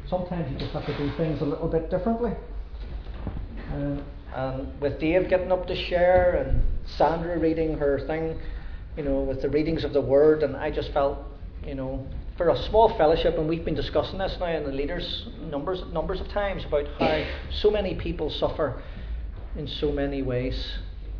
sometimes you just have to do things a little bit differently. And with Dave getting up to share and Sandra reading her thing, with the readings of the Word, and I just felt, for a small fellowship, and we've been discussing this now in the leaders numbers of times about how so many people suffer in so many ways.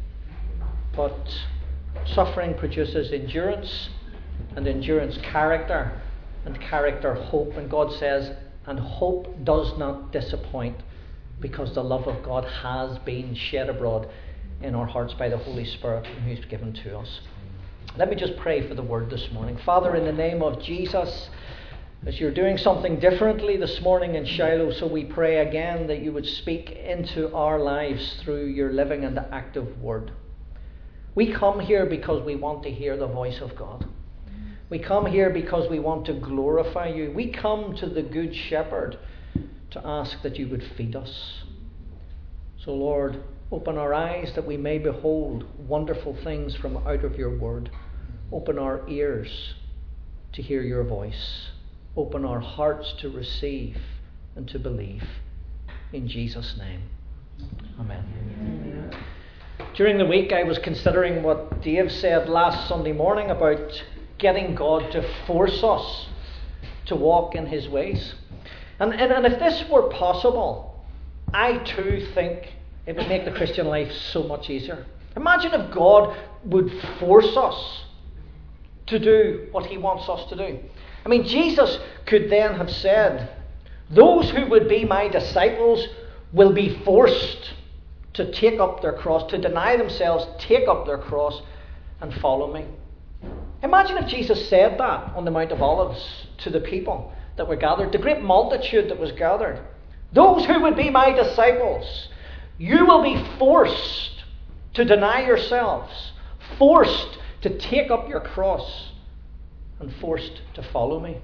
But suffering produces endurance, and endurance character, and character hope. And God says, and hope does not disappoint, because the love of God has been shed abroad in our hearts by the Holy Spirit who is given to us. Let me just pray for the word this morning. Father, in the name of Jesus, as you're doing something differently this morning in Shiloh, so we pray again that you would speak into our lives through your living and active word. We come here because we want to hear the voice of God. We come here because we want to glorify you. We come to the Good Shepherd to ask that you would feed us. So Lord, open our eyes that we may behold wonderful things from out of your word. Open our ears to hear your voice. Open our hearts to receive and to believe. In Jesus' name. Amen. Amen. During the week I was considering what Dave said last Sunday morning about getting God to force us to walk in his ways. And if this were possible, I too think it would make the Christian life so much easier. Imagine if God would force us to do what he wants us to do. I mean, Jesus could then have said, those who would be my disciples will be forced to take up their cross, to deny themselves, take up their cross and follow me. Imagine if Jesus said that on the Mount of Olives to the people that were gathered, the great multitude that was gathered. Those who would be my disciples, you will be forced to deny yourselves, forced to take up your cross, and forced to follow me.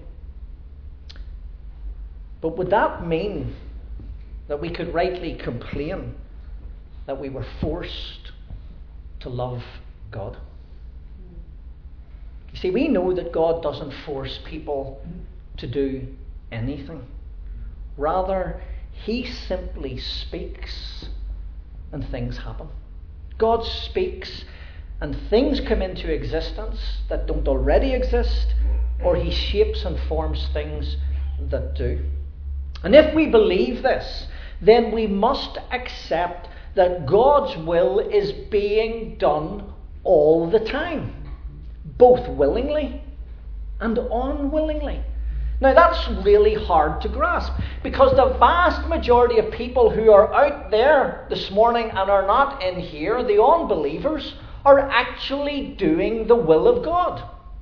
But would that mean that we could rightly complain that we were forced to love God? You see, we know that God doesn't force people to do anything. Rather, he simply speaks and things happen. God speaks and things come into existence that don't already exist, or he shapes and forms things that do. And if we believe this, then we must accept that God's will is being done all the time, both willingly and unwillingly. Now that's really hard to grasp, because the vast majority of people who are out there this morning and are not in here, the unbelievers, are actually doing the will of God.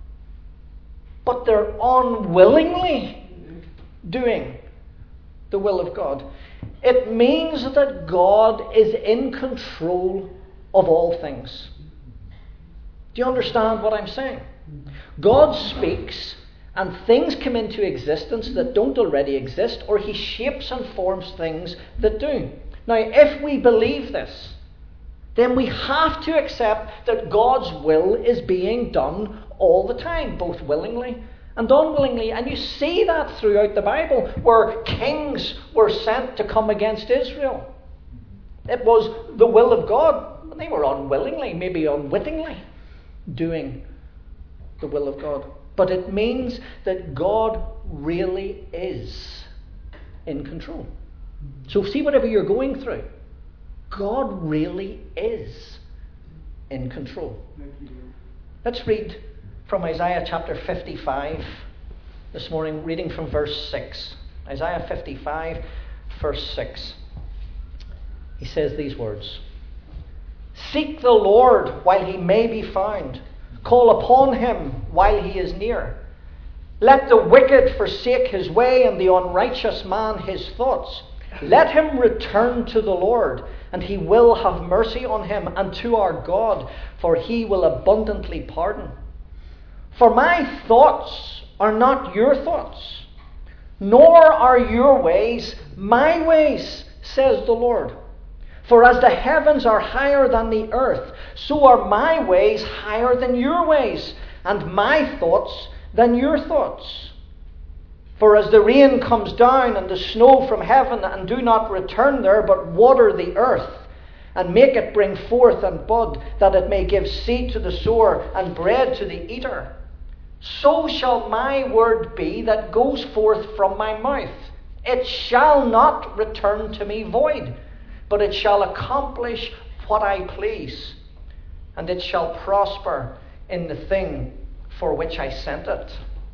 But they're unwillingly doing the will of God. It means that God is in control of all things. Do you understand what I'm saying? God speaks and things come into existence that don't already exist, or he shapes and forms things that do. Now, if we believe this, then we have to accept that God's will is being done all the time, both willingly and unwillingly. And you see that throughout the Bible, where kings were sent to come against Israel. It was the will of God, but they were unwillingly, maybe unwittingly, doing the will of God. But it means that God really is in control. So see, whatever you're going through, God really is in control. Let's read from Isaiah chapter 55 this morning, reading from verse 6. Isaiah 55, verse 6. He says these words: "Seek the Lord while he may be found. Call upon him while he is near. Let the wicked forsake his way, and the unrighteous man his thoughts. Let him return to the Lord, and he will have mercy on him, and to our God, for he will abundantly pardon. For my thoughts are not your thoughts, nor are your ways my ways, says the Lord. For as the heavens are higher than the earth, so are my ways higher than your ways, and my thoughts than your thoughts. For as the rain comes down and the snow from heaven, and do not return there, but water the earth, and make it bring forth and bud, that it may give seed to the sower and bread to the eater, so shall my word be that goes forth from my mouth. It shall not return to me void, but it shall accomplish what I please, and it shall prosper in the thing for which I sent it.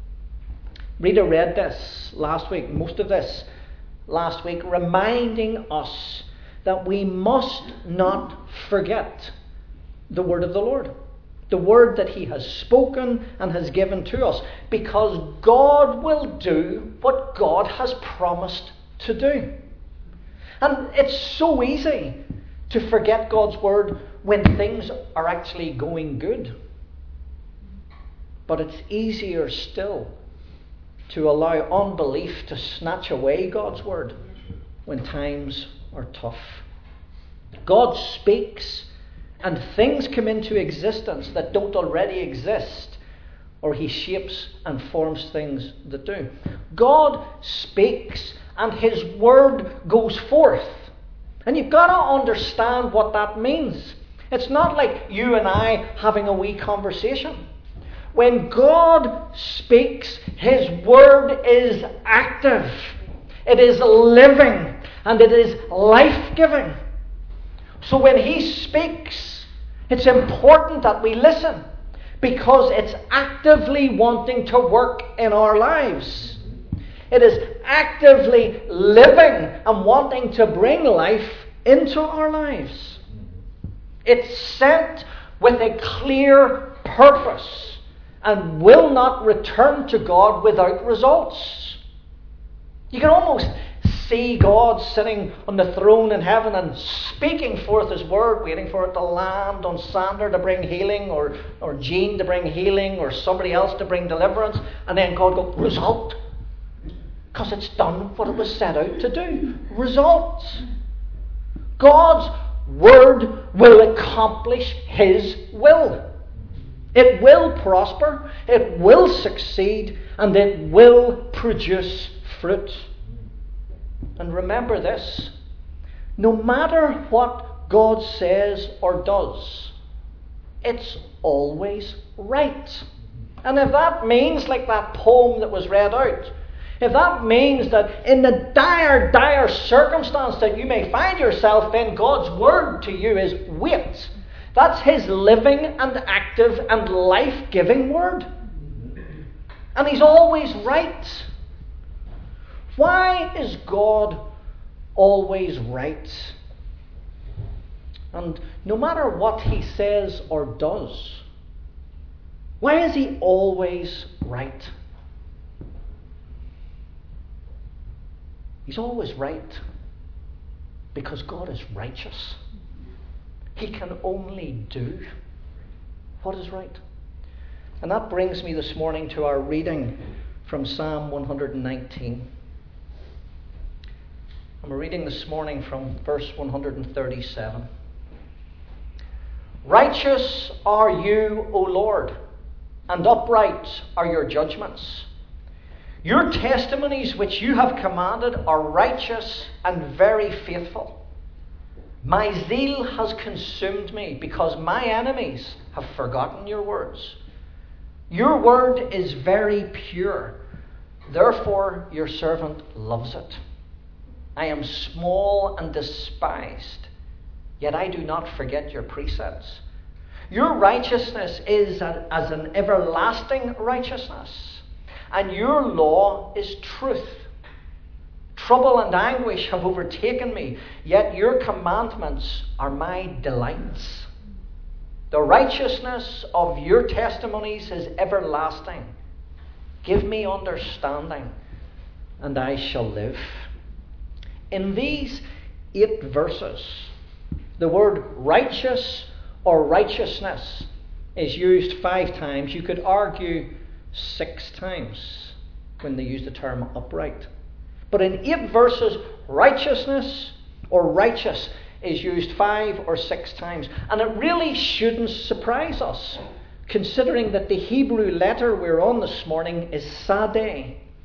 Rita read this last week, most of this last week, reminding us that we must not forget the word of the Lord. The word that he has spoken and has given to us. Because God will do what God has promised to do. And it's so easy to forget God's word when things are actually going good. But it's easier still to allow unbelief to snatch away God's word when times are tough. God speaks and things come into existence that don't already exist, or he shapes and forms things that do. God speaks and his word goes forth. And you've got to understand what that means. It's not like you and I having a wee conversation. When God speaks, his word is active. It is living and it is life-giving. So when he speaks, it's important that we listen, because it's actively wanting to work in our lives. It is actively living and wanting to bring life into our lives. It's sent with a clear purpose and will not return to God without results. You can almost see God sitting on the throne in heaven and speaking forth his word, waiting for it to land on Sander to bring healing, or Jean to bring healing, or somebody else to bring deliverance, and then God go, result. Because it's done what it was set out to do. Results. God's word will accomplish his will. It will prosper, it will succeed, and it will produce fruit. And remember this, no matter what God says or does, it's always right. And if that means, like that poem that was read out, if that means that in the dire, dire circumstance that you may find yourself in, God's word to you is wait. That's his living and active and life-giving word. And he's always right. Why is God always right? And no matter what he says or does, why is he always right? He's always right because God is righteous. He can only do what is right. And that brings me this morning to our reading from Psalm 119. And we're reading this morning from verse 137. Righteous are you, O Lord, and upright are your judgments. Your testimonies which you have commanded are righteous and very faithful. My zeal has consumed me because my enemies have forgotten your words. Your word is very pure, therefore your servant loves it. I am small and despised, yet I do not forget your precepts. Your righteousness is as an everlasting righteousness, and your law is truth. Trouble and anguish have overtaken me, yet your commandments are my delights. The righteousness of your testimonies is everlasting. Give me understanding, and I shall live. In these 8 verses, the word righteous or righteousness is used 5 times. You could argue 6 times when they use the term upright. But in 8 verses, righteousness or righteous is used 5 or 6 times. And it really shouldn't surprise us, considering that the Hebrew letter we're on this morning is Sadeh,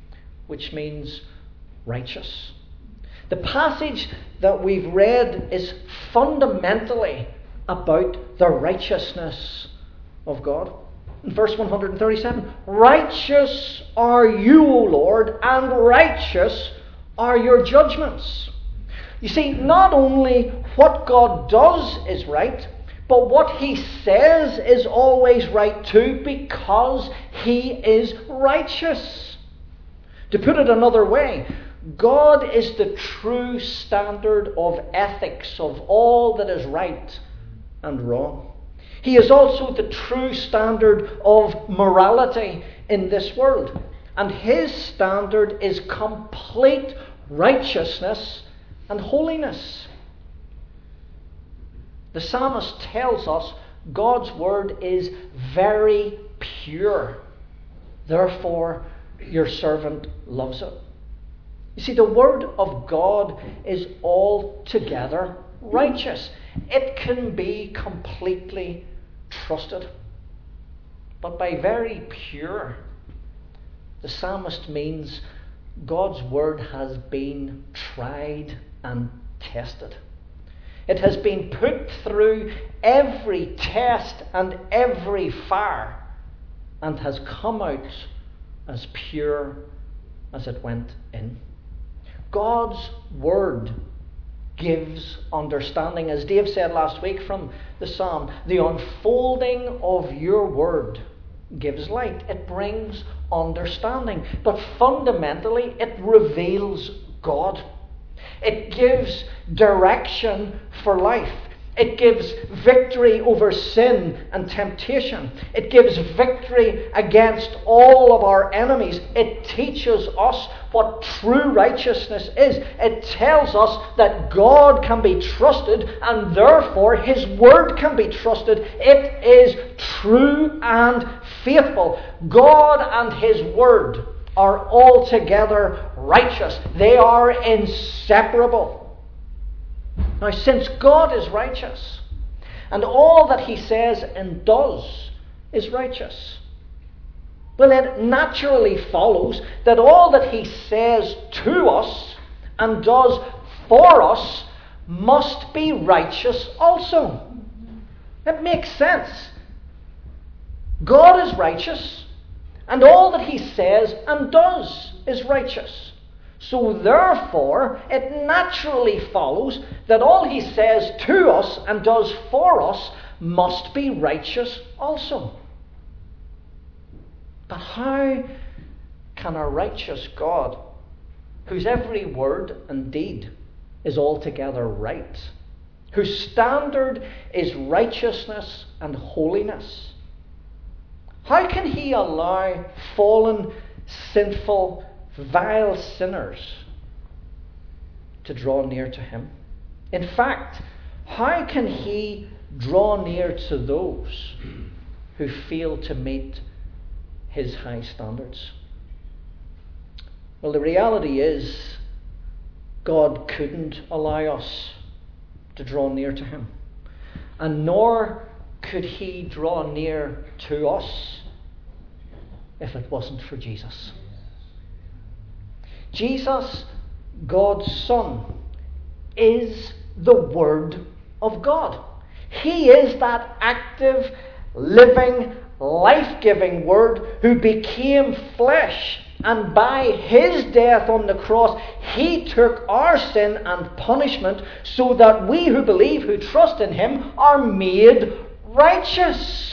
which means righteous. The passage that we've read is fundamentally about the righteousness of God. In verse 137, righteous are you, O Lord, and righteous are your judgments. You see, not only what God does is right, but what he says is always right too, because he is righteous. To put it another way, God is the true standard of ethics, of all that is right and wrong. He is also the true standard of morality in this world. And his standard is complete righteousness and holiness. The psalmist tells us God's word is very pure. Therefore, your servant loves it. You see, the word of God is altogether righteous. It can be completely trusted. But by very pure, the psalmist means God's word has been tried and tested. It has been put through every test and every fire and has come out as pure as it went in. God's word gives understanding. As Dave said last week from the psalm, the unfolding of your word gives light. It brings understanding. But fundamentally, it reveals God. It gives direction for life. It gives victory over sin and temptation. It gives victory against all of our enemies. It teaches us what true righteousness is. It tells us that God can be trusted and therefore his word can be trusted. It is true and faithful. God and his word are altogether righteous. They are inseparable. Now, since God is righteous, and all that he says and does is righteous, well, it naturally follows that all that he says to us and does for us must be righteous also. It makes sense. God is righteous, and all that he says and does is righteous. So therefore, it naturally follows that all he says to us and does for us must be righteous also. But how can a righteous God, whose every word and deed is altogether right, whose standard is righteousness and holiness, how can he allow fallen, sinful, vile sinners to draw near to him? In fact, how can he draw near to those who fail to meet his high standards? Well, the reality is God couldn't allow us to draw near to him, and nor could he draw near to us if it wasn't for Jesus. Jesus, God's Son, is the Word of God. He is that active, living, life-giving Word who became flesh, and by his death on the cross, he took our sin and punishment so that we who believe, who trust in him, are made righteous.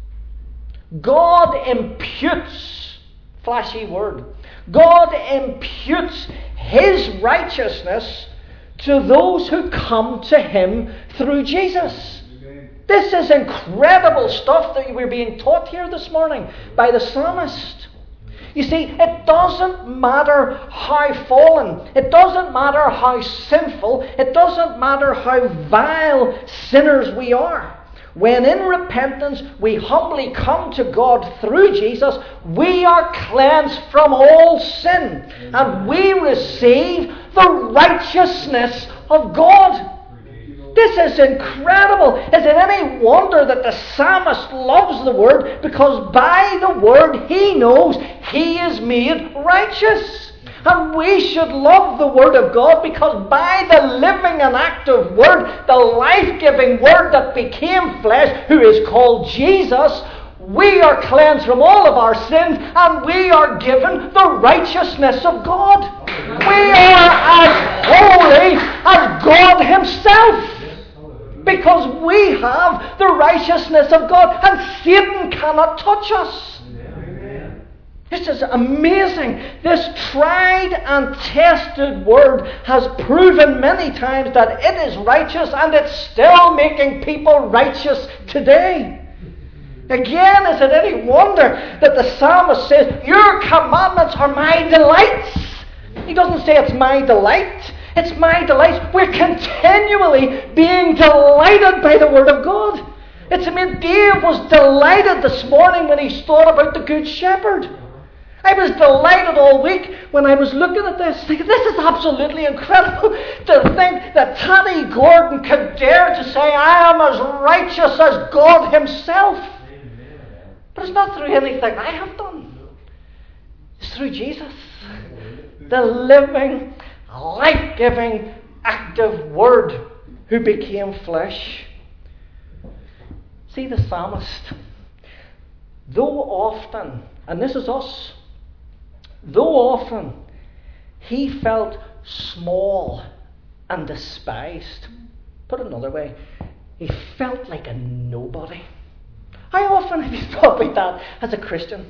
God imputes, flashy word, God imputes his righteousness to those who come to him through Jesus. This is incredible stuff that we're being taught here this morning by the psalmist. You see, it doesn't matter how fallen, it doesn't matter how sinful, it doesn't matter how vile sinners we are. When in repentance we humbly come to God through Jesus, we are cleansed from all sin and we receive the righteousness of God. This is incredible. Is it any wonder that the psalmist loves the Word? Because by the Word he knows he is made righteous. And we should love the Word of God, because by the living and active Word, the life-giving Word that became flesh, who is called Jesus, we are cleansed from all of our sins, and we are given the righteousness of God. We are as holy as God Himself, because we have the righteousness of God, and Satan cannot touch us. This is amazing. This tried and tested Word has proven many times that it is righteous, and it's still making people righteous today. Again, is it any wonder that the psalmist says, your commandments are my delights? He doesn't say it's my delight. It's my delight. We're continually being delighted by the Word of God. It's, I mean, Dave was delighted this morning when he thought about the Good Shepherd. I was delighted all week when I was looking at this, thinking, this is absolutely incredible to think that Taddy Gordon could dare to say, I am as righteous as God Himself. But it's not through anything I have done. It's through Jesus. The living, life-giving, active Word who became flesh. See, the psalmist, though often, and this is us, though often he felt small and despised. Put it another way, he felt like a nobody. How often have you thought about that as a Christian?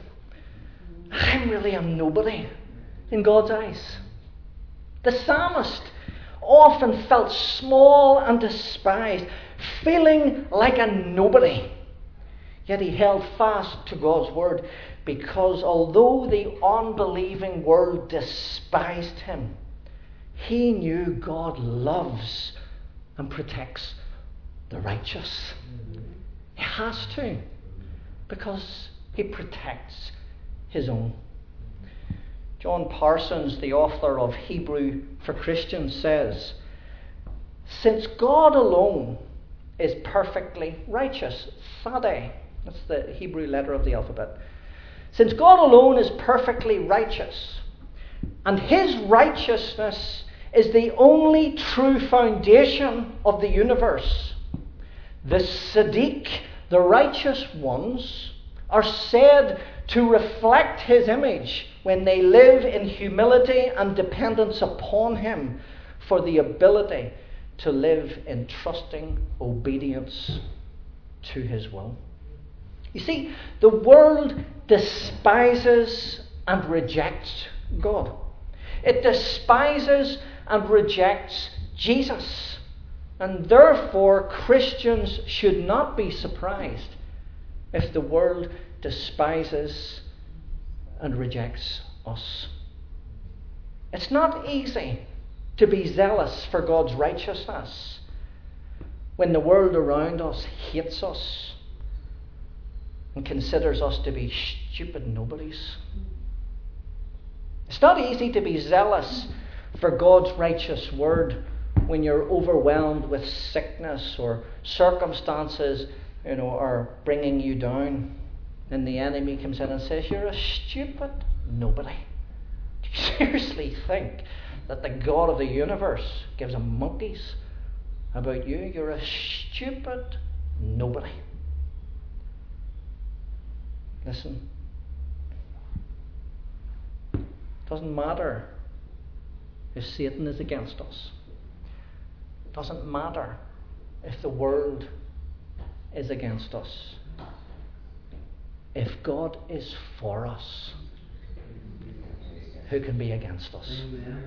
I really am nobody in God's eyes. The psalmist often felt small and despised, feeling like a nobody. Yet he held fast to God's Word, because although the unbelieving world despised him, he knew God loves and protects the righteous. He has to, because He protects His own. John Parsons, the author of Hebrew for Christians, says, since God alone is perfectly righteous, Tzadeh, that's the Hebrew letter of the alphabet. Since God alone is perfectly righteous, and His righteousness is the only true foundation of the universe, the Tzaddik, the righteous ones, are said to reflect His image when they live in humility and dependence upon Him for the ability to live in trusting obedience to His will. You see, the world despises and rejects God. It despises and rejects Jesus. And therefore, Christians should not be surprised if the world despises and rejects us. It's not easy to be zealous for God's righteousness when the world around us hates us and considers us to be stupid nobodies. It's not easy to be zealous for God's righteous Word when you're overwhelmed with sickness or circumstances, are bringing you down, and the enemy comes in and says, you're a stupid nobody. Do you seriously think that the God of the universe gives a monkeys about you? You're a stupid nobody. Listen, it doesn't matter if Satan is against us. It doesn't matter if the world is against us. If God is for us, who can be against us?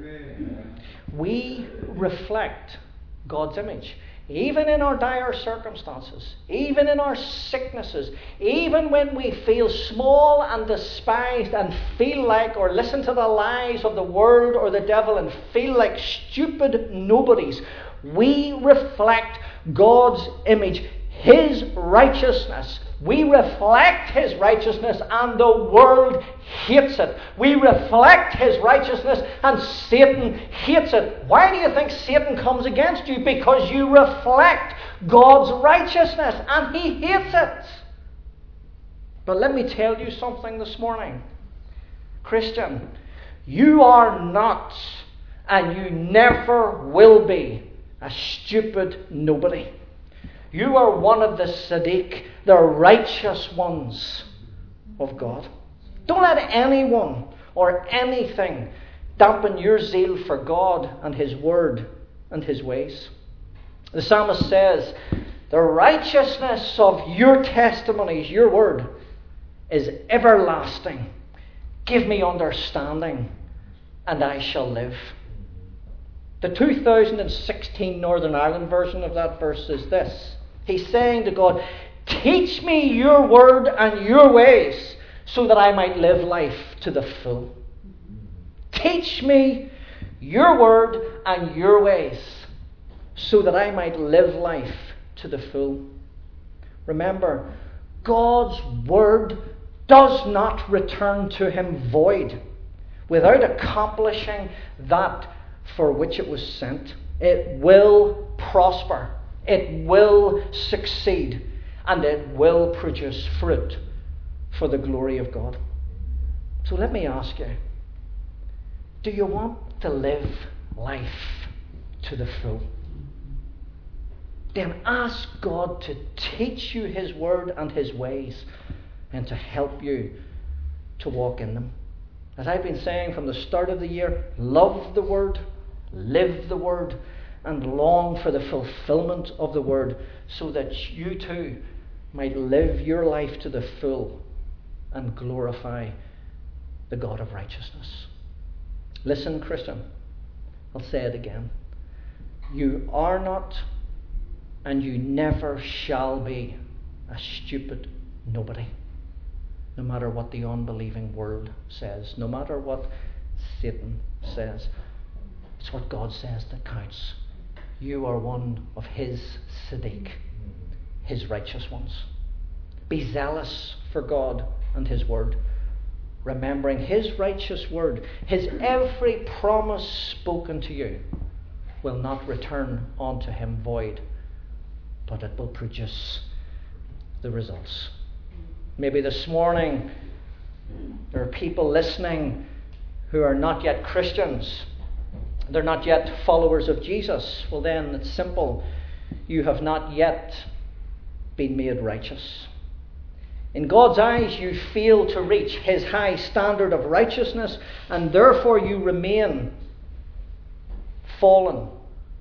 We reflect God's image. Even in our dire circumstances, even in our sicknesses, even when we feel small and despised and feel like, or listen to the lies of the world or the devil and feel like stupid nobodies, we reflect God's image, His righteousness. We reflect His righteousness and the world hates it. We reflect His righteousness and Satan hates it. Why do you think Satan comes against you? Because you reflect God's righteousness and he hates it. But let me tell you something this morning. Christian, You are not, and you never will be, a stupid nobody. You are one of the Siddiq, the righteous ones of God. Don't let anyone or anything dampen your zeal for God and His Word and His ways. The psalmist says, the righteousness of your testimonies, your word, is everlasting. Give me understanding, and I shall live. The 2016 Northern Ireland version of that verse is this. He's saying to God, teach me your word and your ways, so that I might live life to the full. Teach me your word and your ways, so that I might live life to the full. Remember, God's word does not return to Him void, without accomplishing that for which it was sent. It will prosper, it will succeed, and it will produce fruit for the glory of God. So let me ask you, do you want to live life to the full? Then ask God to teach you His word and His ways, and to help you to walk in them. As I've been saying from the start of the year, love the word, live the word, and long for the fulfillment of the word, so that you too might live your life to the full and glorify the God of righteousness. Listen, Christian, I'll say it again. You are not, and you never shall be, a stupid nobody. No matter what the unbelieving world says, no matter what Satan says, it's what God says that counts. You are one of His Siddiq, His righteous ones. Be zealous for God and His word, remembering His righteous word. His every promise spoken to you will not return unto Him void, but it will produce the results. Maybe this morning there are people listening who are not yet Christians. They're not yet followers of Jesus. Well, then it's simple. You have not yet been made righteous. In God's eyes, you fail to reach His high standard of righteousness, and therefore you remain fallen,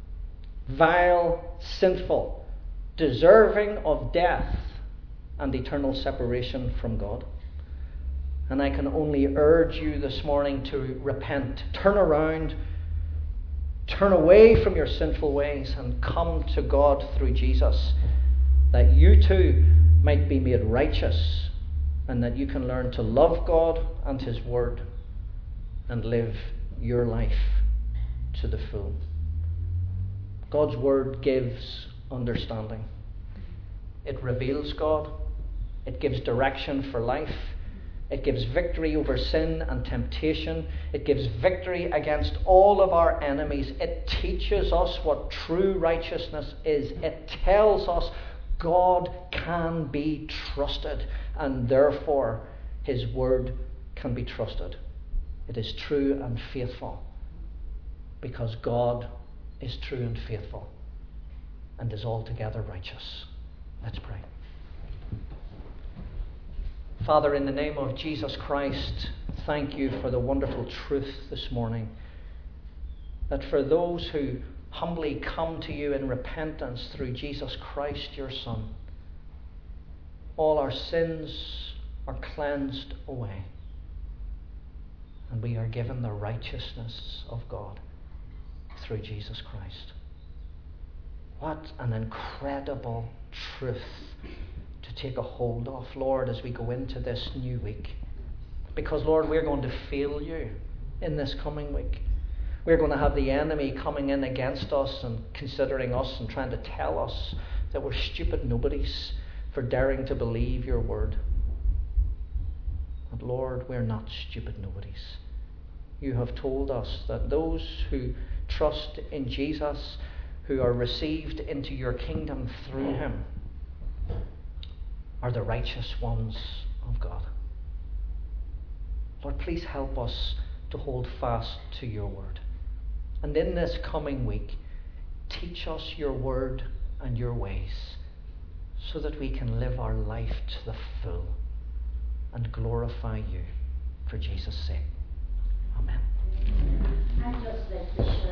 vile, sinful, deserving of death and eternal separation from God. And I can only urge you this morning to repent, turn around, turn away from your sinful ways, and come to God through Jesus, that you too might be made righteous, and that you can learn to love God and His word and live your life to the full. God's word gives understanding. It reveals God. It gives direction for life. It gives victory over sin and temptation. It gives victory against all of our enemies. It teaches us what true righteousness is. It tells us God can be trusted, and therefore His word can be trusted. It is true and faithful, because God is true and faithful and is altogether righteous. Let's pray. Father, in the name of Jesus Christ, thank you for the wonderful truth this morning, that for those who humbly come to you in repentance through Jesus Christ, your Son, all our sins are cleansed away, and we are given the righteousness of God through Jesus Christ. What an incredible truth to take a hold of, Lord, as we go into this new week. Because, Lord, we're going to fail you in this coming week. We're going to have the enemy coming in against us and considering us and trying to tell us that we're stupid nobodies for daring to believe your word. But, Lord, we're not stupid nobodies. You have told us that those who trust in Jesus, who are received into your kingdom through Him, are the righteous ones of God. Lord, please help us to hold fast to your word. And in this coming week, teach us your word and your ways so that we can live our life to the full and glorify you for Jesus' sake. Amen. I'd just like to share